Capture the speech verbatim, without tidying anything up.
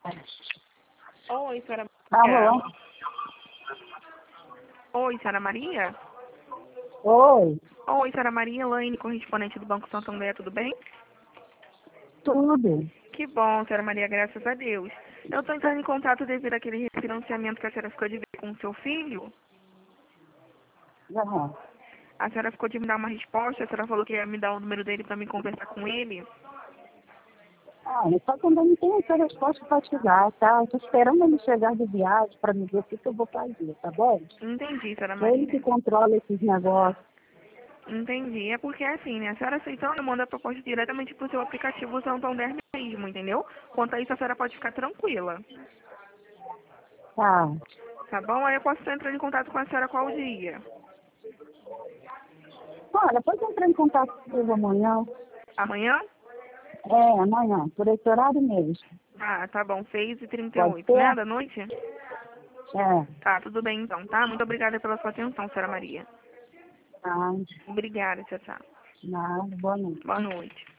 Oi, senhora Maria. Alô? Oi, senhora Maria? Oi, Oi, senhora Maria, Elaine, correspondente do Banco Santander, tudo bem? tudo. Que bom, senhora Maria, graças a Deus. Eu estou entrando em contato devido àquele refinanciamento que a senhora ficou de ver com o seu filho. Aham. A senhora ficou de me dar uma resposta, a senhora falou que ia me dar o número dele para me conversar com ele. Ah, só que eu ainda não tenho essa resposta para te dar, tá? Estou esperando ele chegar de viagem para me ver o que, que eu vou fazer, tá bom? Entendi, senhora É ele Maria. que controla esses negócios. Entendi. É porque assim, né? A senhora aceitando, manda a proposta diretamente pro seu aplicativo Santander mesmo, entendeu? Quanto a isso, a senhora pode ficar tranquila. Tá. Tá bom? Aí eu posso estar entrando em contato com a senhora qual dia? Olha, pode entrar em contato comigo amanhã. Amanhã? É, amanhã, por esse horário mesmo. Ah, tá bom. seis e trinta e Pode oito, né? ser? Da noite? É. Tá, tudo bem então, tá? Muito obrigada pela sua atenção, senhora Maria. Tá. Obrigada, tchau, tchau. Nada, boa noite. Boa noite.